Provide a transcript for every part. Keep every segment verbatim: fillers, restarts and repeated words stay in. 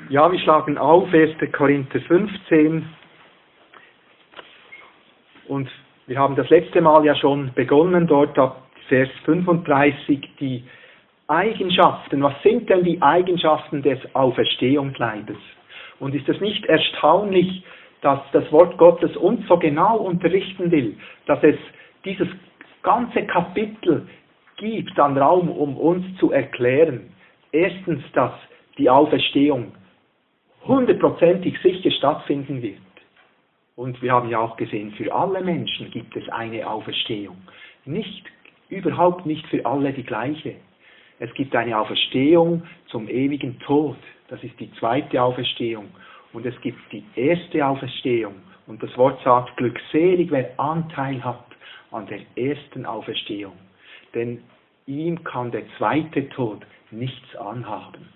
Ja, wir schlagen auf erster Korinther fünfzehn und wir haben das letzte Mal ja schon begonnen, dort ab Vers fünfunddreißig, die Eigenschaften. Was sind denn die Eigenschaften des Auferstehungsleibes? Und ist es nicht erstaunlich, dass das Wort Gottes uns so genau unterrichten will, dass es dieses ganze Kapitel gibt an Raum, um uns zu erklären, erstens, dass die Auferstehung hundertprozentig sicher stattfinden wird. Und wir haben ja auch gesehen, für alle Menschen gibt es eine Auferstehung. Nicht, überhaupt nicht für alle die gleiche. Es gibt eine Auferstehung zum ewigen Tod. Das ist die zweite Auferstehung. Und es gibt die erste Auferstehung. Und das Wort sagt, glückselig, wer Anteil hat an der ersten Auferstehung. Denn ihm kann der zweite Tod nichts anhaben.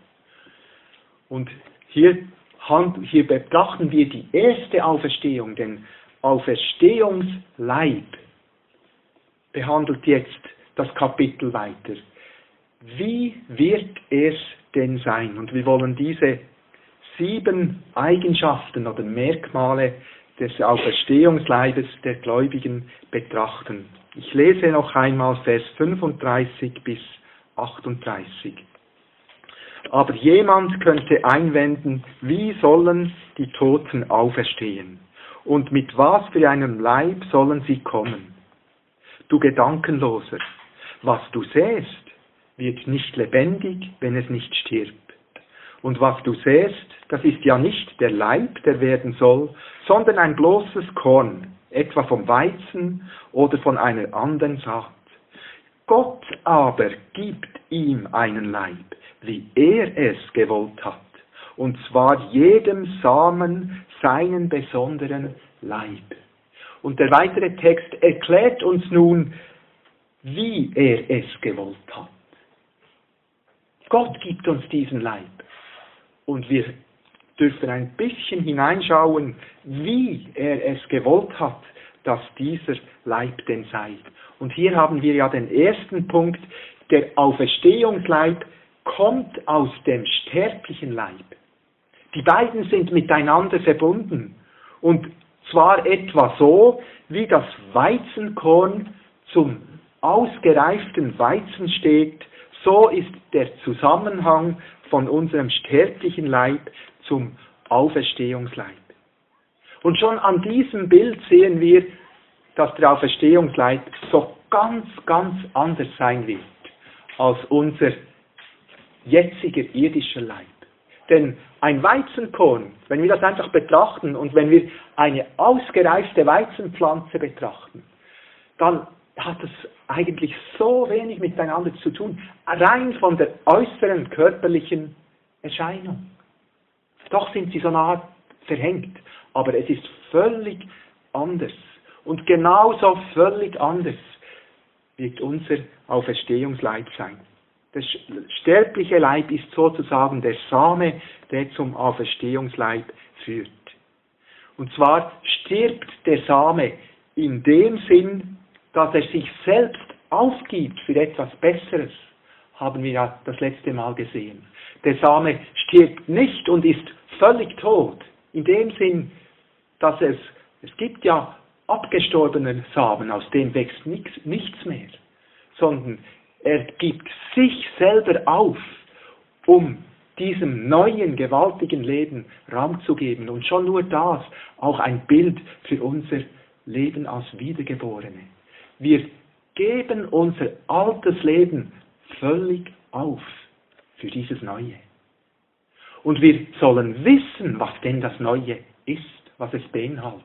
Und hier, hier betrachten wir die erste Auferstehung, den Auferstehungsleib behandelt jetzt das Kapitel weiter. Wie wird es denn sein? Und wir wollen diese sieben Eigenschaften oder Merkmale des Auferstehungsleibes der Gläubigen betrachten. Ich lese noch einmal Vers fünfunddreißig bis achtunddreißig. Aber jemand könnte einwenden, wie sollen die Toten auferstehen? Und mit was für einem Leib sollen sie kommen? Du Gedankenloser, was du sähst, wird nicht lebendig, wenn es nicht stirbt. Und was du sähst, das ist ja nicht der Leib, der werden soll, sondern ein bloßes Korn, etwa vom Weizen oder von einer anderen Saat. Gott aber gibt ihm einen Leib, wie er es gewollt hat, und zwar jedem Samen seinen besonderen Leib. Und der weitere Text erklärt uns nun, wie er es gewollt hat. Gott gibt uns diesen Leib. Und wir dürfen ein bisschen hineinschauen, wie er es gewollt hat, dass dieser Leib denn sei. Und hier haben wir ja den ersten Punkt, der Auferstehungsleib kommt aus dem sterblichen Leib. Die beiden sind miteinander verbunden. Und zwar etwa so, wie das Weizenkorn zum ausgereiften Weizen steht, so ist der Zusammenhang von unserem sterblichen Leib zum Auferstehungsleib. Und schon an diesem Bild sehen wir, dass der Auferstehungsleib so ganz, ganz anders sein wird als unser jetziger irdischer Leib. Denn ein Weizenkorn, wenn wir das einfach betrachten und wenn wir eine ausgereifte Weizenpflanze betrachten, dann hat es eigentlich so wenig miteinander zu tun, rein von der äußeren körperlichen Erscheinung. Doch sind sie so nah verhängt, aber es ist völlig anders. Und genauso völlig anders wird unser Auferstehungsleib sein. Der sterbliche Leib ist sozusagen der Same, der zum Auferstehungsleib führt. Und zwar stirbt der Same in dem Sinn, dass er sich selbst aufgibt für etwas Besseres, haben wir ja das letzte Mal gesehen. Der Same stirbt nicht und ist völlig tot, in dem Sinn, dass es, es gibt ja abgestorbene Samen, aus dem wächst nichts, nichts mehr, sondern er gibt sich selber auf, um diesem neuen, gewaltigen Leben Raum zu geben. Und schon nur das auch ein Bild für unser Leben als Wiedergeborene. Wir geben unser altes Leben völlig auf für dieses Neue. Und wir sollen wissen, was denn das Neue ist, was es beinhaltet.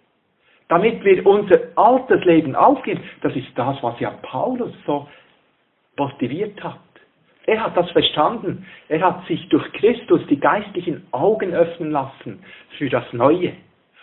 Damit wir unser altes Leben aufgeben, das ist das, was ja Paulus so motiviert hat. Er hat das verstanden. Er hat sich durch Christus die geistlichen Augen öffnen lassen für das Neue.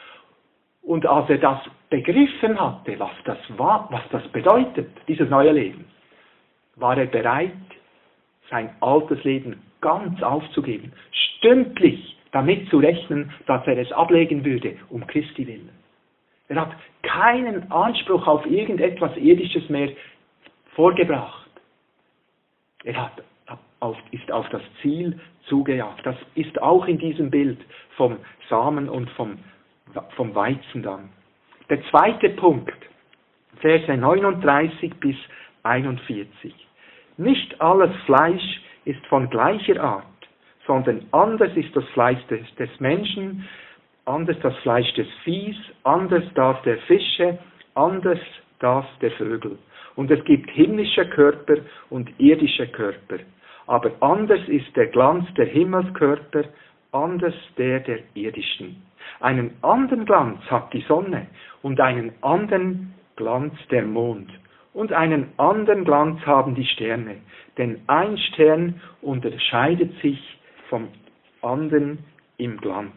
Und als er das begriffen hatte, was das war, was das bedeutet, dieses neue Leben, war er bereit, sein altes Leben ganz aufzugeben, stündlich damit zu rechnen, dass er es ablegen würde, um Christi willen. Er hat keinen Anspruch auf irgendetwas Irdisches mehr vorgebracht. Er hat auf, ist auf das Ziel zugejagt. Das ist auch in diesem Bild vom Samen und vom, vom Weizen dann. Der zweite Punkt, Verse neununddreißig bis einundvierzig. Nicht alles Fleisch ist von gleicher Art, sondern anders ist das Fleisch des, des Menschen, anders das Fleisch des Viehs, anders das der Fische, anders das der Vögel. Und es gibt himmlische Körper und irdische Körper. Aber anders ist der Glanz der Himmelskörper, anders der der irdischen. Einen anderen Glanz hat die Sonne und einen anderen Glanz der Mond. Und einen anderen Glanz haben die Sterne. Denn ein Stern unterscheidet sich vom anderen im Glanz.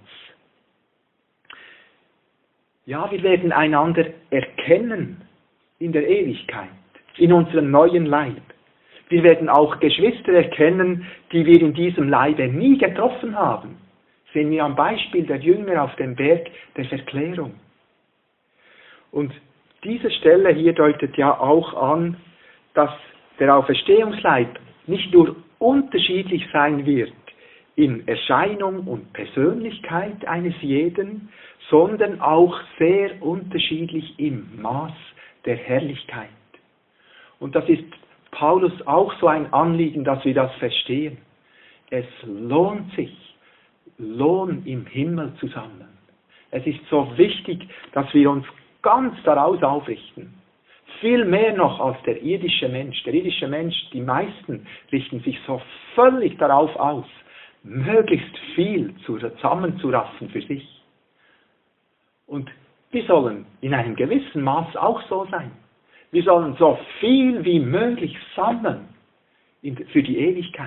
Ja, wir werden einander erkennen in der Ewigkeit, in unserem neuen Leib. Wir werden auch Geschwister erkennen, die wir in diesem Leibe nie getroffen haben. Sehen wir am Beispiel der Jünger auf dem Berg der Verklärung. Und diese Stelle hier deutet ja auch an, dass der Auferstehungsleib nicht nur unterschiedlich sein wird in Erscheinung und Persönlichkeit eines jeden, sondern auch sehr unterschiedlich im Maß der Herrlichkeit. Und das ist Paulus auch so ein Anliegen, dass wir das verstehen. Es lohnt sich, Lohn im Himmel zu sammeln. Es ist so wichtig, dass wir uns ganz daraus aufrichten. Viel mehr noch als der irdische Mensch. Der irdische Mensch, die meisten richten sich so völlig darauf aus, möglichst viel zusammenzuraffen für sich. Und wir sollen in einem gewissen Maß auch so sein. Wir sollen so viel wie möglich sammeln für die Ewigkeit.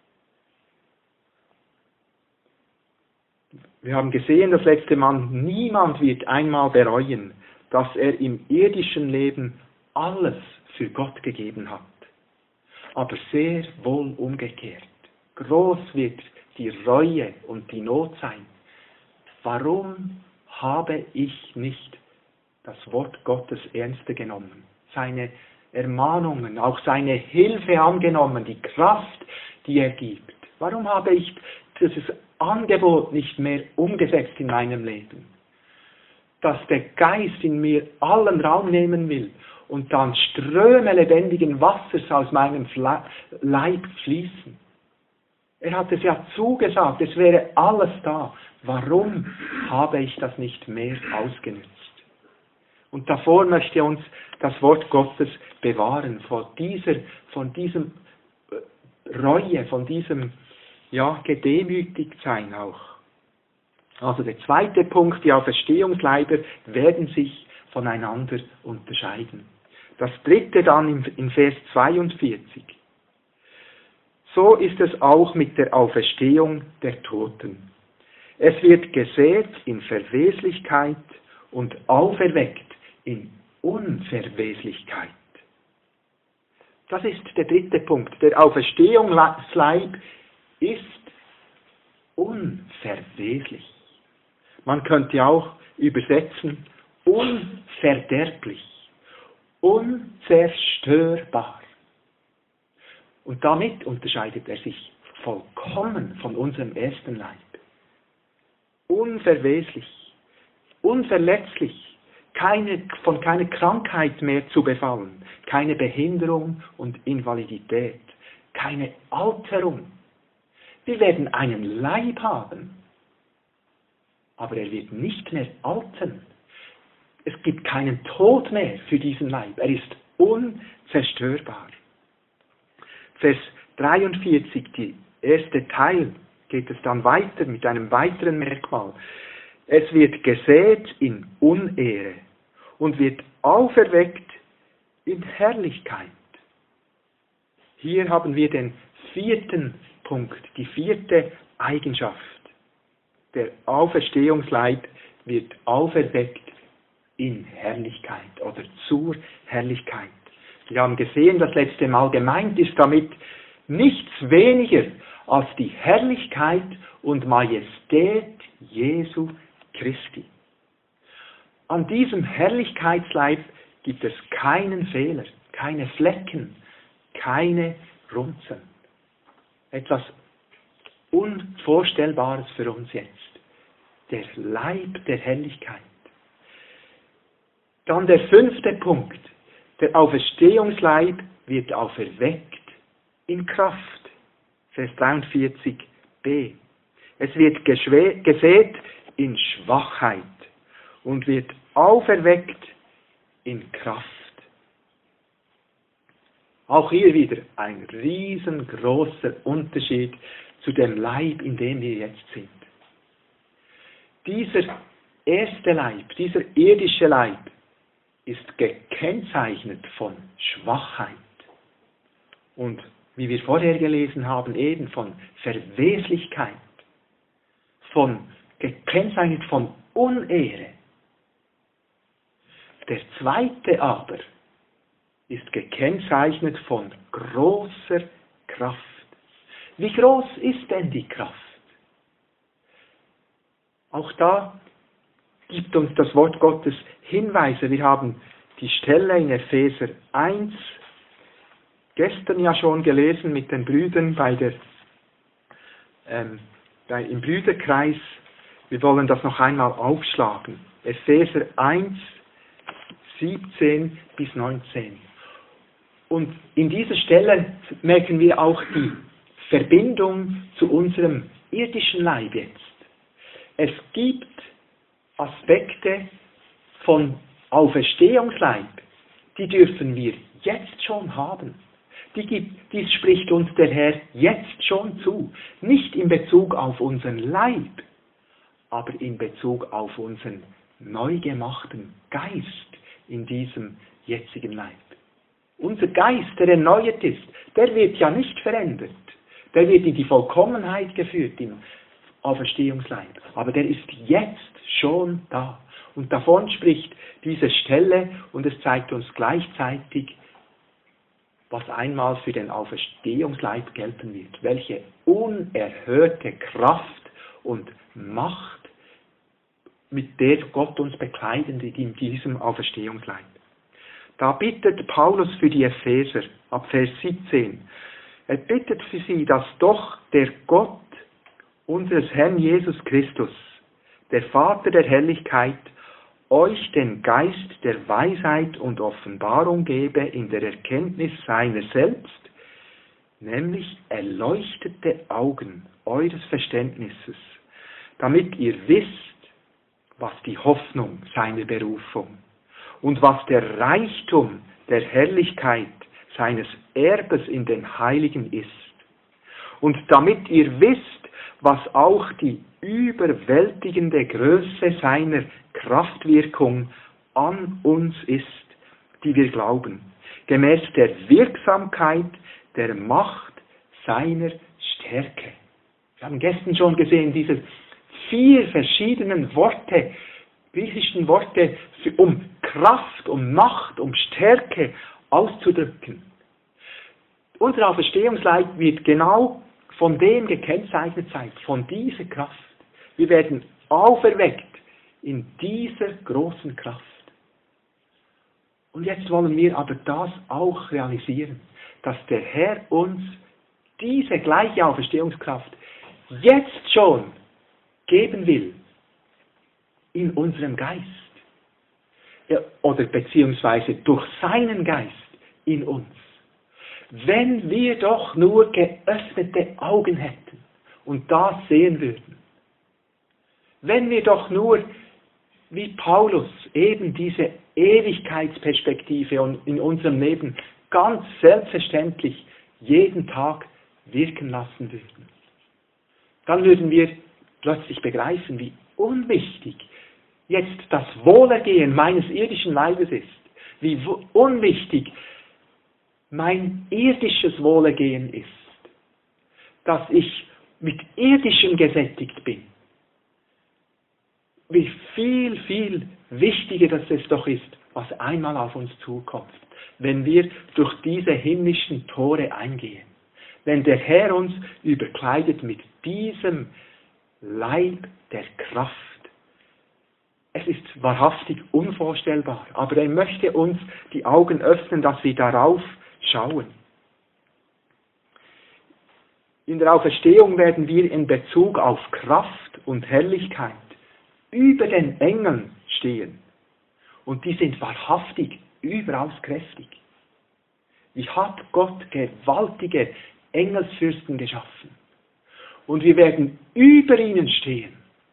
Wir haben gesehen, das letzte Mal, niemand wird einmal bereuen, dass er im irdischen Leben alles für Gott gegeben hat. Aber sehr wohl umgekehrt. Groß wird die Reue und die Not sein. Warum habe ich nicht das Wort Gottes ernster genommen? Seine Ermahnungen, auch seine Hilfe angenommen, die Kraft, die er gibt. Warum habe ich dieses Angebot nicht mehr umgesetzt in meinem Leben? Dass der Geist in mir allen Raum nehmen will und dann Ströme lebendigen Wassers aus meinem Leib fließen. Er hat es ja zugesagt, es wäre alles da. Warum habe ich das nicht mehr ausgenutzt? Und davor möchte uns das Wort Gottes bewahren, vor dieser, von diesem Reue, von diesem, ja, gedemütigt sein auch. Also der zweite Punkt, die Auferstehungsleiber werden sich voneinander unterscheiden. Das dritte dann in Vers zweiundvierzig. So ist es auch mit der Auferstehung der Toten. Es wird gesät in Verweslichkeit und auferweckt in Unverweslichkeit. Das ist der dritte Punkt. Der Auferstehungsleib ist unverweslich. Man könnte auch übersetzen, unverderblich, unzerstörbar. Und damit unterscheidet er sich vollkommen von unserem ersten Leib. Unverweslich, unverletzlich, keine, von keiner Krankheit mehr zu befallen, keine Behinderung und Invalidität, keine Alterung. Wir werden einen Leib haben, aber er wird nicht mehr altern. Es gibt keinen Tod mehr für diesen Leib. Er ist unzerstörbar. Vers dreiundvierzig, der erste Teil, geht es dann weiter mit einem weiteren Merkmal. Es wird gesät in Unehre und wird auferweckt in Herrlichkeit. Hier haben wir den vierten Punkt, die vierte Eigenschaft. Der Auferstehungsleib wird auferweckt in Herrlichkeit oder zur Herrlichkeit. Wir haben gesehen, das letzte Mal gemeint ist damit nichts weniger als die Herrlichkeit und Majestät Jesu Christi. An diesem Herrlichkeitsleib gibt es keinen Fehler, keine Flecken, keine Runzeln. Etwas Unvorstellbares für uns jetzt. Der Leib der Herrlichkeit. Dann der fünfte Punkt. Der Auferstehungsleib wird auferweckt in Kraft. Vers dreiundvierzig b. Es wird gesät in Schwachheit und wird auferweckt in Kraft. Auch hier wieder ein riesengroßer Unterschied zu dem Leib, in dem wir jetzt sind. Dieser erste Leib, dieser irdische Leib, ist gekennzeichnet von Schwachheit. Und wie wir vorher gelesen haben, eben von Verweslichkeit, von gekennzeichnet von Unehre. Der zweite aber ist gekennzeichnet von großer Kraft. Wie groß ist denn die Kraft? Auch da gibt uns das Wort Gottes Hinweise. Wir haben die Stelle in Epheser eins gestern ja schon gelesen mit den Brüdern bei der, ähm, bei, im Brüderkreis. Wir wollen das noch einmal aufschlagen. Epheser eins, siebzehn bis neunzehn. Und in dieser Stelle merken wir auch die Verbindung zu unserem irdischen Leib jetzt. Es gibt Aspekte von Auferstehungsleib, die dürfen wir jetzt schon haben. Die gibt, dies spricht uns der Herr jetzt schon zu. Nicht in Bezug auf unseren Leib, aber in Bezug auf unseren neu gemachten Geist in diesem jetzigen Leib. Unser Geist, der erneuert ist, der wird ja nicht verändert. Der wird in die Vollkommenheit geführt im Auferstehungsleib. Aber der ist jetzt schon da. Und davon spricht diese Stelle und es zeigt uns gleichzeitig, was einmal für den Auferstehungsleib gelten wird. Welche unerhörte Kraft und Macht, mit der Gott uns bekleidet in diesem Auferstehungsleib. Da bittet Paulus für die Epheser, ab Vers siebzehn. Er bittet für sie, dass doch der Gott unseres Herrn Jesus Christus, der Vater der Herrlichkeit, euch den Geist der Weisheit und Offenbarung gebe in der Erkenntnis seiner selbst, nämlich erleuchtete Augen eures Verständnisses, damit ihr wisst, was die Hoffnung seiner Berufung und was der Reichtum der Herrlichkeit seines Erbes in den Heiligen ist. Und damit ihr wisst, was auch die überwältigende Größe seiner Kraftwirkung an uns ist, die wir glauben, gemäß der Wirksamkeit der Macht seiner Stärke. Wir haben gestern schon gesehen, diese vier verschiedenen Worte, griechischen Worte, um Kraft, um Macht, um Stärke auszudrücken. Unser Auferstehungsleib wird genau von dem gekennzeichnet sein, von dieser Kraft. Wir werden auferweckt in dieser großen Kraft. Und jetzt wollen wir aber das auch realisieren, dass der Herr uns diese gleiche Auferstehungskraft jetzt schon geben will in unserem Geist. Ja, oder beziehungsweise durch seinen Geist in uns. Wenn wir doch nur geöffnete Augen hätten und das sehen würden. Wenn wir doch nur, wie Paulus, eben diese Ewigkeitsperspektive in unserem Leben ganz selbstverständlich jeden Tag wirken lassen würden. Dann würden wir plötzlich begreifen, wie unwichtig jetzt das Wohlergehen meines irdischen Leibes ist. Wie unwichtig mein irdisches Wohlergehen ist, dass ich mit irdischem gesättigt bin. Wie viel, viel wichtiger das es doch ist, was einmal auf uns zukommt, wenn wir durch diese himmlischen Tore eingehen. Wenn der Herr uns überkleidet mit diesem Leib der Kraft. Es ist wahrhaftig unvorstellbar, aber er möchte uns die Augen öffnen, dass wir darauf schauen. In der Auferstehung werden wir in Bezug auf Kraft und Herrlichkeit über den Engeln stehen. Und die sind wahrhaftig überaus kräftig. Wie hat Gott gewaltige Engelsfürsten geschaffen? Und wir werden über ihnen stehen.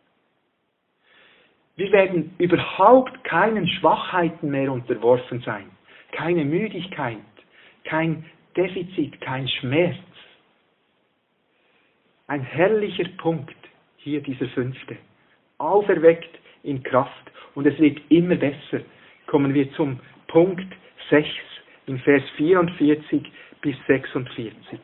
Wir werden überhaupt keinen Schwachheiten mehr unterworfen sein. Keine Müdigkeit, kein Defizit, kein Schmerz. Ein herrlicher Punkt, hier dieser fünfte. Auferweckt in Kraft. Und es wird immer besser. Kommen wir zum Punkt sechs, in Vers vierundvierzig bis sechsundvierzig.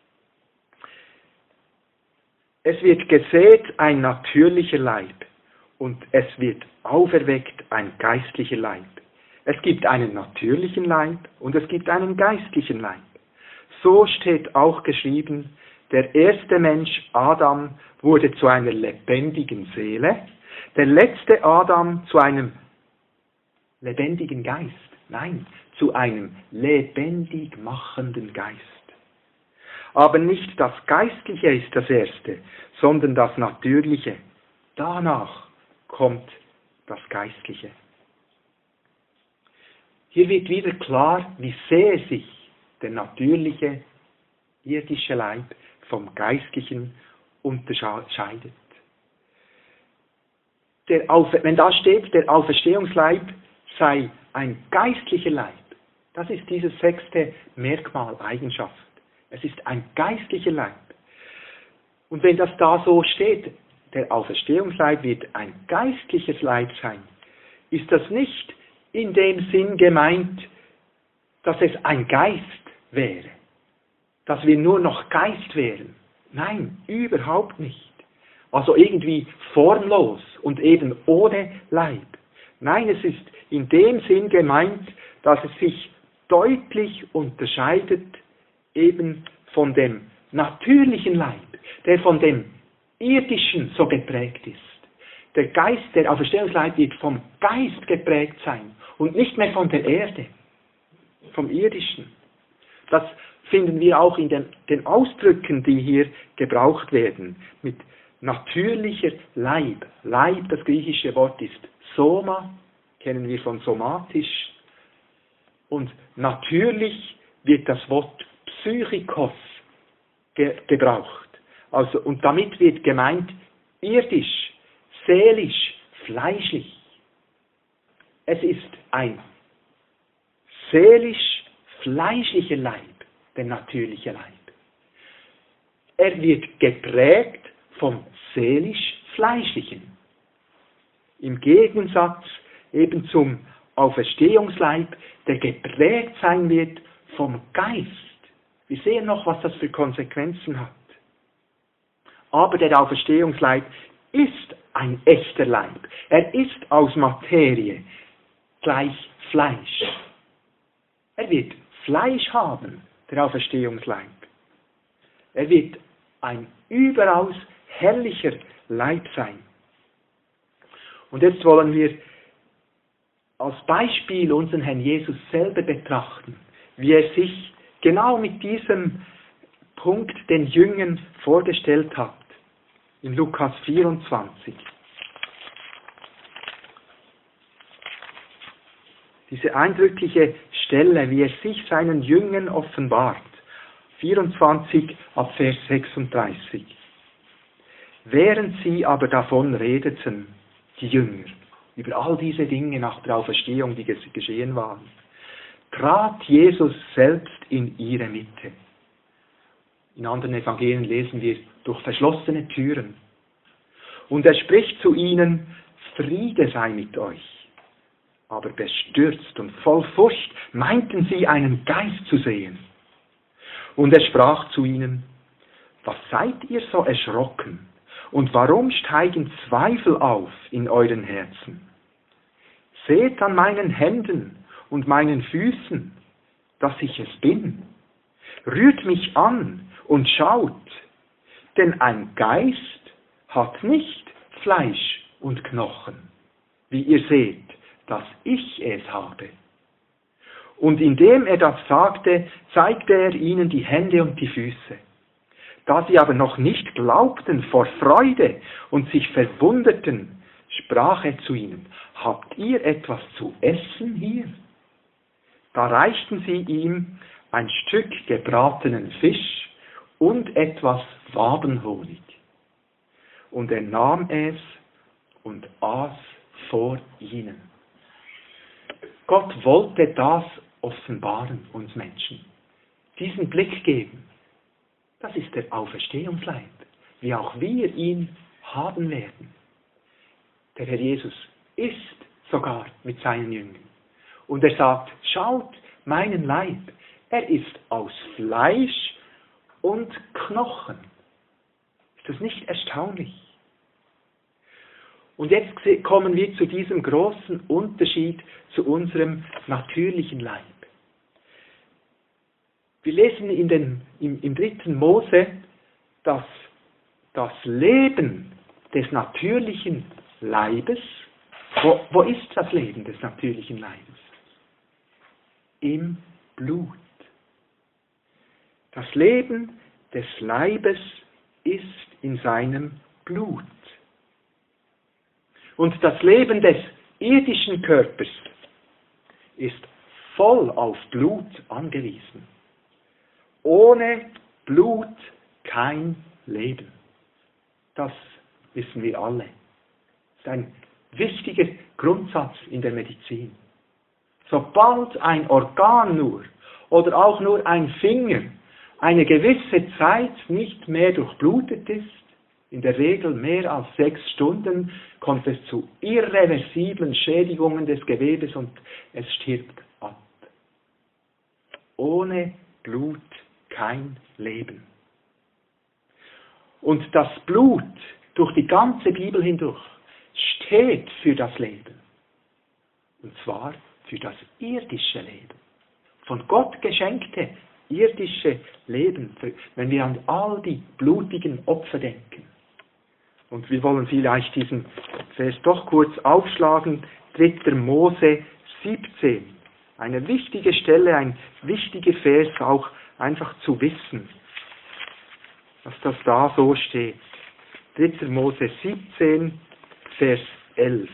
Es wird gesät ein natürlicher Leib und es wird auferweckt ein geistlicher Leib. Es gibt einen natürlichen Leib und es gibt einen geistlichen Leib. So steht auch geschrieben, der erste Mensch, Adam, wurde zu einer lebendigen Seele, der letzte Adam zu einem lebendigen Geist. Nein, zu einem lebendig machenden Geist. Aber nicht das Geistliche ist das Erste, sondern das Natürliche. Danach kommt das Geistliche. Hier wird wieder klar, wie sehr sich der natürliche, irdische Leib vom Geistlichen unterscheidet. Der Aufer- wenn da steht, der Auferstehungsleib sei ein geistlicher Leib, das ist dieses sechste Merkmal, Eigenschaft. Es ist ein geistlicher Leib. Und wenn das da so steht, der Auferstehungsleib wird ein geistliches Leib sein, ist das nicht in dem Sinn gemeint, dass es ein Geist wäre, dass wir nur noch Geist wären. Nein, überhaupt nicht. Also irgendwie formlos und eben ohne Leib. Nein, es ist in dem Sinn gemeint, dass es sich deutlich unterscheidet eben von dem natürlichen Leib, der von dem irdischen so geprägt ist. Der Geist, der Auferstehungsleib wird vom Geist geprägt sein und nicht mehr von der Erde, vom irdischen. Das finden wir auch in den, den Ausdrücken, die hier gebraucht werden, mit natürlicher Leib. Leib, das griechische Wort ist Soma, kennen wir von somatisch. Und natürlich wird das Wort Psychikos ge gebraucht. Also, und damit wird gemeint irdisch, seelisch, fleischlich. Es ist ein seelisch-fleischlicher Leib, der natürliche Leib. Er wird geprägt vom seelisch-fleischlichen. Im Gegensatz eben zum Auferstehungsleib, der geprägt sein wird vom Geist. Wir sehen noch, was das für Konsequenzen hat. Aber der Auferstehungsleib ist ein echter Leib. Er ist aus Materie gleich Fleisch. Er wird Fleisch haben, der Auferstehungsleib. Er wird ein überaus herrlicher Leib sein. Und jetzt wollen wir als Beispiel unseren Herrn Jesus selber betrachten, wie er sich genau mit diesem Punkt den Jüngern vorgestellt hat. In Lukas vierundzwanzig. Diese eindrückliche Stelle, wie er sich seinen Jüngern offenbart. vierundzwanzig ab Vers sechsunddreißig. Während sie aber davon redeten, die Jünger, über all diese Dinge nach der Auferstehung, die geschehen waren, trat Jesus selbst in ihre Mitte. In anderen Evangelien lesen wir durch verschlossene Türen. Und er spricht zu ihnen, Friede sei mit euch. Aber bestürzt und voll Furcht meinten sie, einen Geist zu sehen. Und er sprach zu ihnen, was seid ihr so erschrocken? Und warum steigen Zweifel auf in euren Herzen? Seht an meinen Händen und meinen Füßen, dass ich es bin. Rührt mich an und schaut, denn ein Geist hat nicht Fleisch und Knochen, wie ihr seht, dass ich es habe. Und indem er das sagte, zeigte er ihnen die Hände und die Füße. Da sie aber noch nicht glaubten vor Freude und sich verwunderten, sprach er zu ihnen: Habt ihr etwas zu essen hier? Da reichten sie ihm ein Stück gebratenen Fisch und etwas Wabenhonig. Und er nahm es und aß vor ihnen. Gott wollte das offenbaren, uns Menschen. Diesen Blick geben. Das ist der Auferstehungsleib, wie auch wir ihn haben werden. Der Herr Jesus isst sogar mit seinen Jüngern. Und er sagt: Schaut meinen Leib, er ist aus Fleisch und Knochen. Ist das nicht erstaunlich? Und jetzt kommen wir zu diesem großen Unterschied zu unserem natürlichen Leib. Wir lesen in den, im, im dritten Mose, dass das Leben des natürlichen Leibes, wo, wo ist das Leben des natürlichen Leibes? Im Blut. Das Leben des Leibes ist in seinem Blut. Und das Leben des irdischen Körpers ist voll auf Blut angewiesen. Ohne Blut kein Leben. Das wissen wir alle. Das ist ein wichtiger Grundsatz in der Medizin. Sobald ein Organ nur oder auch nur ein Finger eine gewisse Zeit nicht mehr durchblutet ist, in der Regel mehr als sechs Stunden, kommt es zu irreversiblen Schädigungen des Gewebes und es stirbt ab. Ohne Blut kein Leben. Und das Blut durch die ganze Bibel hindurch steht für das Leben. Und zwar für das irdische Leben. Von Gott geschenkte irdische Leben, wenn wir an all die blutigen Opfer denken. Und wir wollen vielleicht diesen Vers doch kurz aufschlagen. dritter Mose siebzehn. Eine wichtige Stelle, ein wichtiger Vers, auch einfach zu wissen, dass das da so steht. dritter Mose siebzehn, Vers elf.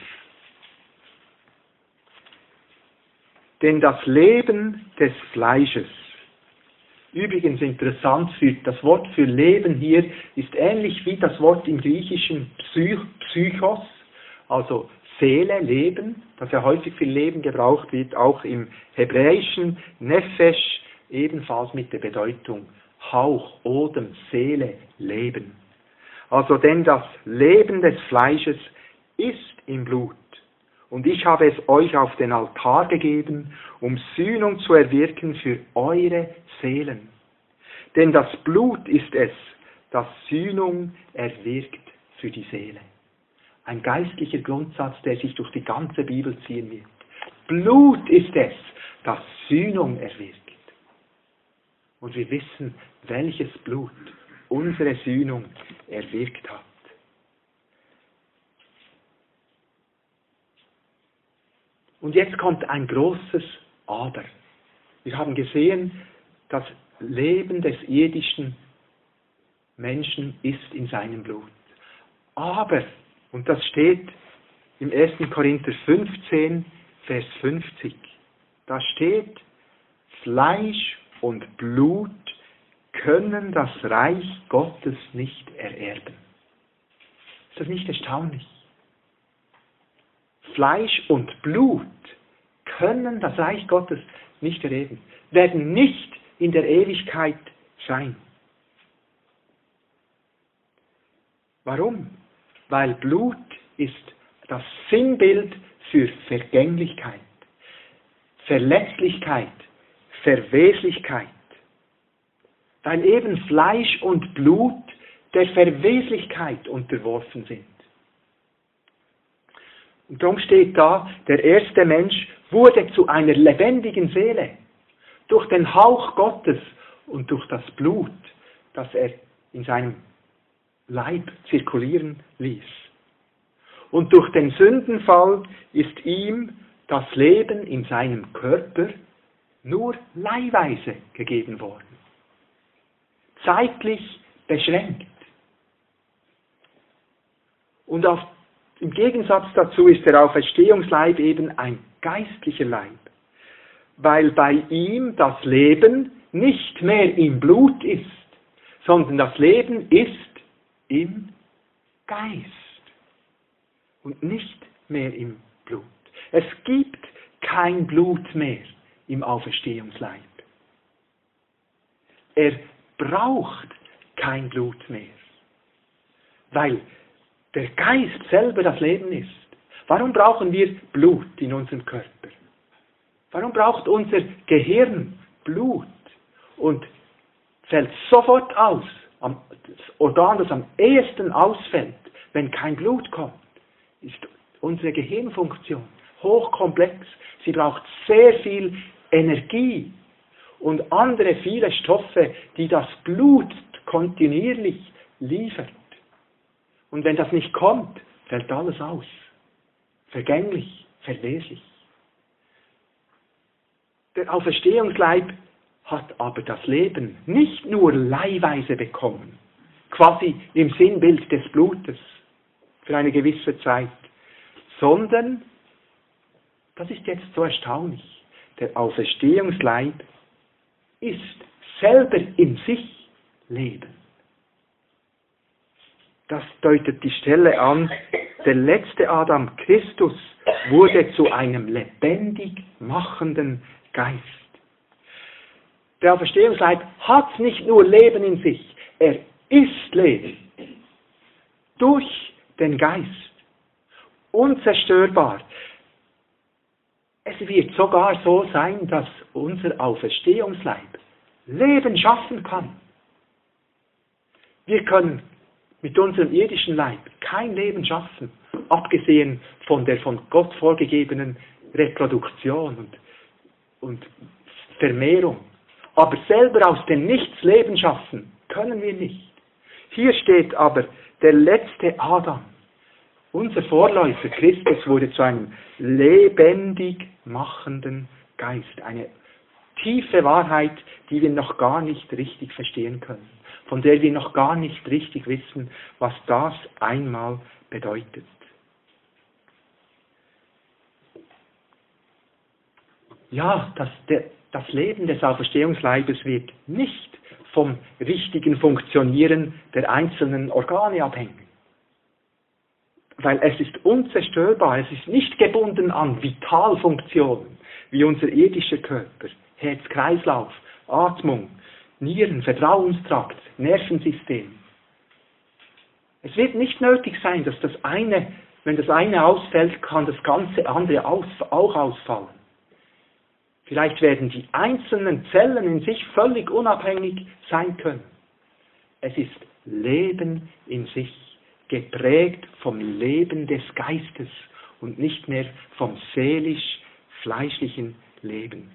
Denn das Leben des Fleisches, übrigens interessant, für das Wort für Leben hier ist ähnlich wie das Wort im Griechischen Psych, Psychos, also Seele, Leben, das ja häufig für Leben gebraucht wird, auch im Hebräischen Nefesh, ebenfalls mit der Bedeutung Hauch, Odem, Seele, Leben. Also denn das Leben des Fleisches ist im Blut. Und ich habe es euch auf den Altar gegeben, um Sühnung zu erwirken für eure Seelen. Denn das Blut ist es, das Sühnung erwirkt für die Seele. Ein geistlicher Grundsatz, der sich durch die ganze Bibel ziehen wird. Blut ist es, das Sühnung erwirkt. Und wir wissen, welches Blut unsere Sühnung erwirkt hat. Und jetzt kommt ein großes Aber. Wir haben gesehen, das Leben des irdischen Menschen ist in seinem Blut. Aber, und das steht im ersten Korinther fünfzehn, Vers fünfzig, da steht, Fleisch und Blut können das Reich Gottes nicht ererben. Ist das nicht erstaunlich? Fleisch und Blut können das Reich Gottes nicht erleben, werden nicht in der Ewigkeit sein. Warum? Weil Blut ist das Sinnbild für Vergänglichkeit, Verletzlichkeit, Verweslichkeit. Weil eben Fleisch und Blut der Verweslichkeit unterworfen sind. Und darum steht da, der erste Mensch wurde zu einer lebendigen Seele. Durch den Hauch Gottes und durch das Blut, das er in seinem Leib zirkulieren ließ. Und durch den Sündenfall ist ihm das Leben in seinem Körper nur leihweise gegeben worden. Zeitlich beschränkt. Und auf, im Gegensatz dazu ist der Auferstehungsleib eben ein geistlicher Leib, weil bei ihm das Leben nicht mehr im Blut ist, sondern das Leben ist im Geist und nicht mehr im Blut. Es gibt kein Blut mehr im Auferstehungsleib. Er braucht kein Blut mehr, weil der Geist selber das Leben ist. Warum brauchen wir Blut in unserem Körper? Warum braucht unser Gehirn Blut und fällt sofort aus? Das Organ, das am ehesten ausfällt, wenn kein Blut kommt, ist unsere Gehirnfunktion hochkomplex. Sie braucht sehr viel Energie und andere viele Stoffe, die das Blut kontinuierlich liefert. Und wenn das nicht kommt, fällt alles aus. Vergänglich, verweslich. Der Auferstehungsleib hat aber das Leben nicht nur leihweise bekommen, quasi im Sinnbild des Blutes, für eine gewisse Zeit, sondern, das ist jetzt so erstaunlich, der Auferstehungsleib ist selber in sich Leben. Das deutet die Stelle an, der letzte Adam, Christus, wurde zu einem lebendig machenden Geist. Der Auferstehungsleib hat nicht nur Leben in sich, er ist Leben. Durch den Geist. Unzerstörbar. Es wird sogar so sein, dass unser Auferstehungsleib Leben schaffen kann. Wir können mit unserem irdischen Leib kein Leben schaffen, abgesehen von der von Gott vorgegebenen Reproduktion und, und Vermehrung. Aber selber aus dem Nichts Leben schaffen können wir nicht. Hier steht aber, der letzte Adam, unser Vorläufer Christus, wurde zu einem lebendig machenden Geist. Eine tiefe Wahrheit, die wir noch gar nicht richtig verstehen können, von der wir noch gar nicht richtig wissen, was das einmal bedeutet. Ja, das, der, das Leben des Auferstehungsleibes wird nicht vom richtigen Funktionieren der einzelnen Organe abhängen. Weil es ist unzerstörbar, es ist nicht gebunden an Vitalfunktionen, wie unser irdischer Körper, Herz-Kreislauf, Atmung, Nieren, Verdauungstrakt, Nervensystem. Es wird nicht nötig sein, dass das eine, wenn das eine ausfällt, kann das ganze andere aus, auch ausfallen. Vielleicht werden die einzelnen Zellen in sich völlig unabhängig sein können. Es ist Leben in sich, geprägt vom Leben des Geistes und nicht mehr vom seelisch-fleischlichen Leben.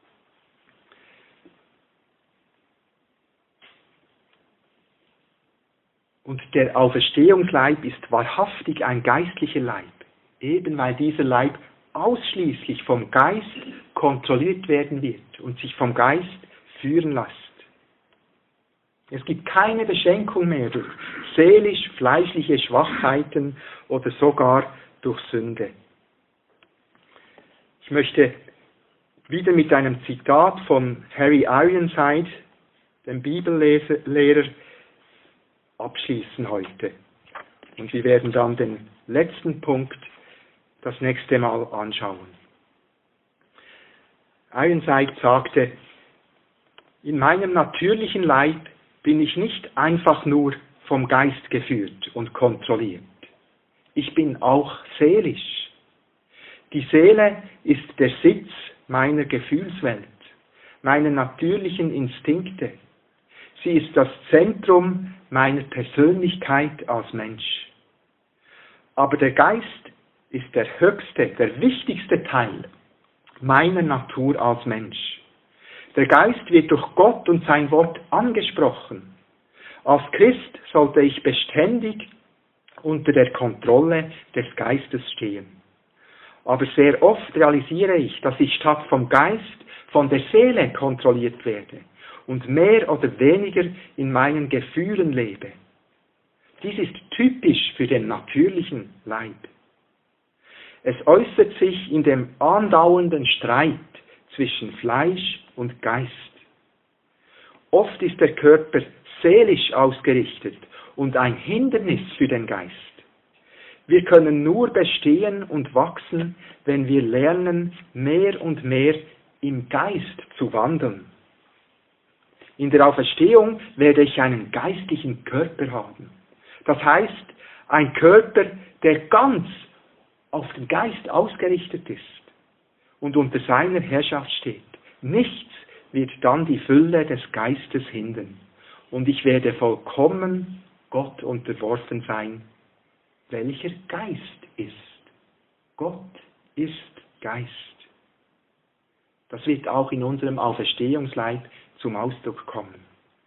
Und der Auferstehungsleib ist wahrhaftig ein geistlicher Leib, eben weil dieser Leib ausschließlich vom Geist kontrolliert werden wird und sich vom Geist führen lässt. Es gibt keine Beschränkung mehr durch seelisch-fleischliche Schwachheiten oder sogar durch Sünde. Ich möchte wieder mit einem Zitat von Harry Ironside, dem Bibellehrer, abschließen heute. Und wir werden dann den letzten Punkt das nächste Mal anschauen. Ironside sagte, in meinem natürlichen Leib bin ich nicht einfach nur vom Geist geführt und kontrolliert. Ich bin auch seelisch. Die Seele ist der Sitz meiner Gefühlswelt, meiner natürlichen Instinkte. Sie ist das Zentrum meiner Persönlichkeit als Mensch. Aber der Geist ist der höchste, der wichtigste Teil meiner Natur als Mensch. Der Geist wird durch Gott und sein Wort angesprochen. Als Christ sollte ich beständig unter der Kontrolle des Geistes stehen. Aber sehr oft realisiere ich, dass ich statt vom Geist von der Seele kontrolliert werde und mehr oder weniger in meinen Gefühlen lebe. Dies ist typisch für den natürlichen Leib. Es äußert sich in dem andauernden Streit zwischen Fleisch und Geist. Oft ist der Körper seelisch ausgerichtet und ein Hindernis für den Geist. Wir können nur bestehen und wachsen, wenn wir lernen, mehr und mehr im Geist zu wandeln. In der Auferstehung werde ich einen geistlichen Körper haben. Das heißt, ein Körper, der ganz auf den Geist ausgerichtet ist und unter seiner Herrschaft steht. Nichts wird dann die Fülle des Geistes hindern. Und ich werde vollkommen Gott unterworfen sein, welcher Geist ist. Gott ist Geist. Das wird auch in unserem Auferstehungsleib zum Ausdruck kommen.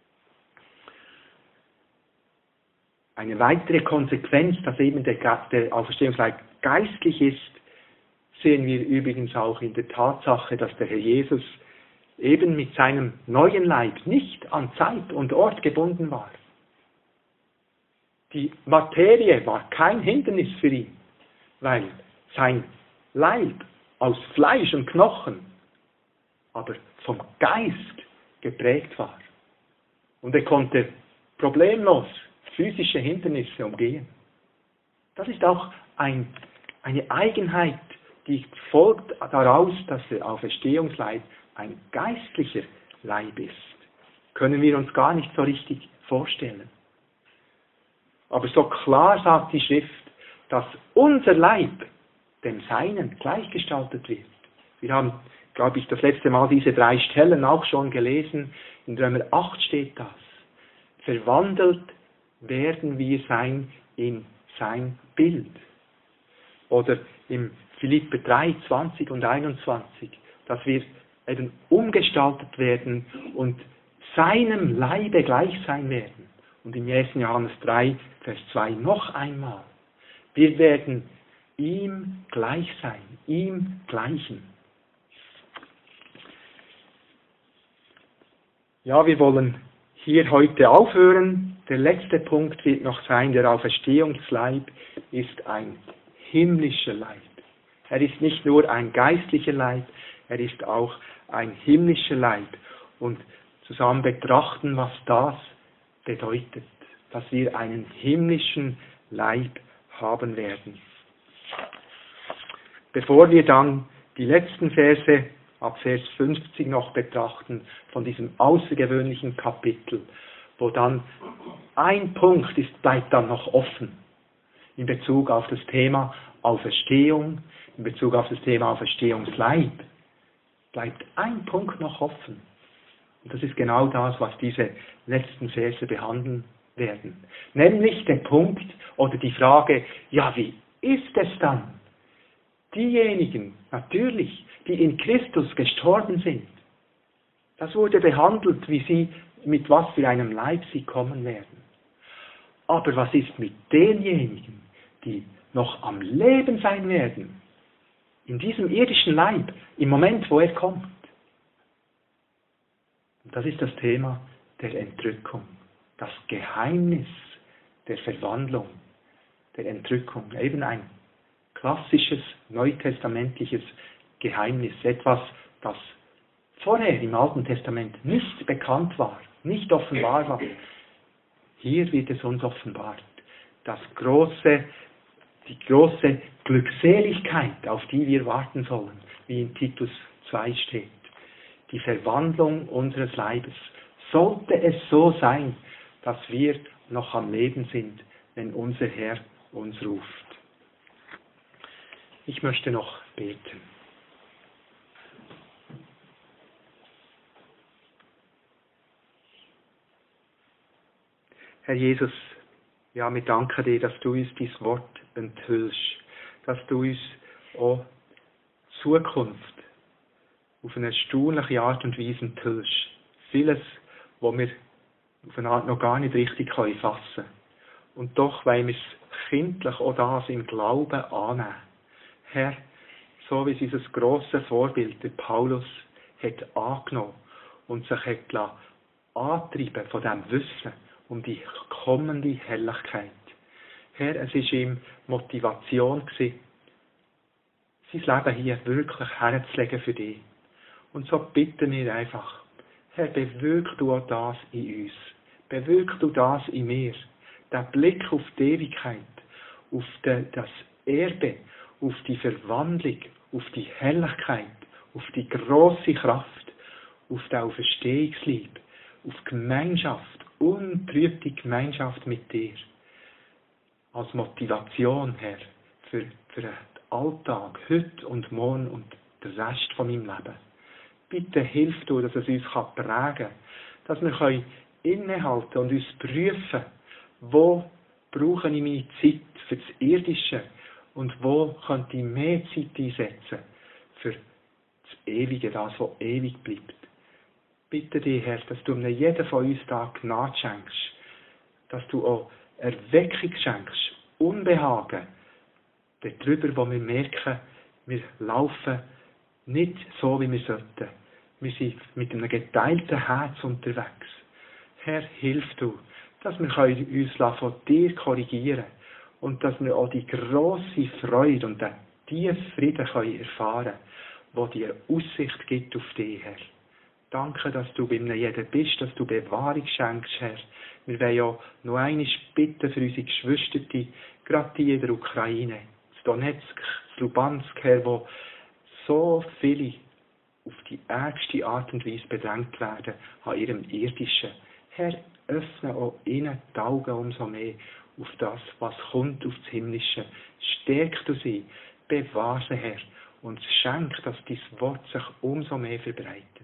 Eine weitere Konsequenz, dass eben der, der Auferstehungsleib geistlich ist, sehen wir übrigens auch in der Tatsache, dass der Herr Jesus eben mit seinem neuen Leib nicht an Zeit und Ort gebunden war. Die Materie war kein Hindernis für ihn, weil sein Leib aus Fleisch und Knochen, aber vom Geist geprägt war. Und er konnte problemlos physische Hindernisse umgehen. Das ist auch ein, eine Eigenheit, die folgt daraus, dass der Auferstehungsleib ein geistlicher Leib ist. Können wir uns gar nicht so richtig vorstellen. Aber so klar sagt die Schrift, dass unser Leib dem Seinen gleichgestaltet wird. Wir haben, glaube ich, das letzte Mal diese drei Stellen auch schon gelesen. In Römer acht steht das. Verwandelt werden wir sein in sein Bild. Oder im Philipper drei, zwanzig und einundzwanzig, dass wir eben umgestaltet werden und seinem Leibe gleich sein werden. Und im ersten Johannes drei, Vers zwei noch einmal. Wir werden ihm gleich sein, ihm gleichen. Ja, wir wollen hier heute aufhören. Der letzte Punkt wird noch sein, der Auferstehungsleib ist ein himmlischer Leib. Er ist nicht nur ein geistlicher Leib, er ist auch ein himmlischer Leib. Und zusammen betrachten, was das bedeutet, dass wir einen himmlischen Leib haben werden. Bevor wir dann die letzten Verse ab Vers fünfzig noch betrachten, von diesem außergewöhnlichen Kapitel, wo dann ein Punkt ist, bleibt dann noch offen, in Bezug auf das Thema Auferstehung, in Bezug auf das Thema Auferstehungsleib, bleibt ein Punkt noch offen. Und das ist genau das, was diese letzten Verse behandeln werden. Nämlich der Punkt oder die Frage, ja, wie ist es dann? Diejenigen, natürlich, die in Christus gestorben sind, das wurde behandelt, wie sie, mit was für einem Leib sie kommen werden. Aber was ist mit denjenigen, die noch am Leben sein werden, in diesem irdischen Leib, im Moment, wo er kommt? Und das ist das Thema der Entrückung, das Geheimnis der Verwandlung, der Entrückung, eben ein klassisches neutestamentliches Geheimnis, etwas, das vorher im Alten Testament nicht bekannt war, nicht offenbar war. Hier wird es uns offenbart. Das große, die große Glückseligkeit, auf die wir warten sollen, wie in Titus zwei steht. Die Verwandlung unseres Leibes. Sollte es so sein, dass wir noch am Leben sind, wenn unser Herr uns ruft. Ich möchte noch beten. Herr Jesus, ja, wir danken dir, dass du uns dein Wort enthüllst, dass du uns auch Zukunft auf eine erstaunliche Art und Weise enthüllst. Vieles, was wir auf eine Art noch gar nicht richtig fassen können. Und doch wollen wir es kindlich auch das im Glauben annehmen. Herr, so wie es unser grosses Vorbild, der Paulus, hat angenommen und sich hat antreiben von diesem Wissen um die kommende Herrlichkeit. Herr, es war ihm Motivation gewesen, sein Leben hier wirklich herzulegen für dich. Und so bitten wir einfach, Herr, bewirk du auch das in uns. Bewirk du das in mir. Der Blick auf die Ewigkeit, auf die, das Erbe, auf die Verwandlung, auf die Herrlichkeit, auf die grosse Kraft, auf den Auferstehungslieb, auf Gemeinschaft, untrübte Gemeinschaft mit dir. Als Motivation, Herr, für, für den Alltag, heute und morgen und den Rest von meinem Leben. Bitte hilf du, dass es uns prägen kann, dass wir können innehalten und uns prüfen, wo brauche ich meine Zeit für das Irdische und wo könnte ich mehr Zeit einsetzen für das Ewige, das, was ewig bleibt. Bitte dich, Herr, dass du mir jeden von uns da Gnade schenkst, dass du auch Erweckung schenkst, Unbehagen, darüber, wo wir merken, wir laufen nicht so, wie wir sollten. Wir sind mit einem geteilten Herz unterwegs. Herr, hilf du, dass wir uns von dir korrigieren können und dass wir auch die grosse Freude und den tiefen Frieden erfahren können, der dir Aussicht gibt auf dich, Herr. Danke, dass du bei jedem bist, dass du Bewahrung schenkst, Herr. Wir wollen ja noch einmal bitten für unsere Geschwister, gerade die in der Ukraine, in Donetsk, in Lubansk, Herr, wo so viele auf die ärgste Art und Weise bedrängt werden an ihrem Irdischen. Herr, öffne auch ihnen die Augen umso mehr auf das, was kommt, auf das Himmlische. Stärk du sie, bewahre sie, Herr, und schenk, dass dein Wort sich umso mehr verbreitet.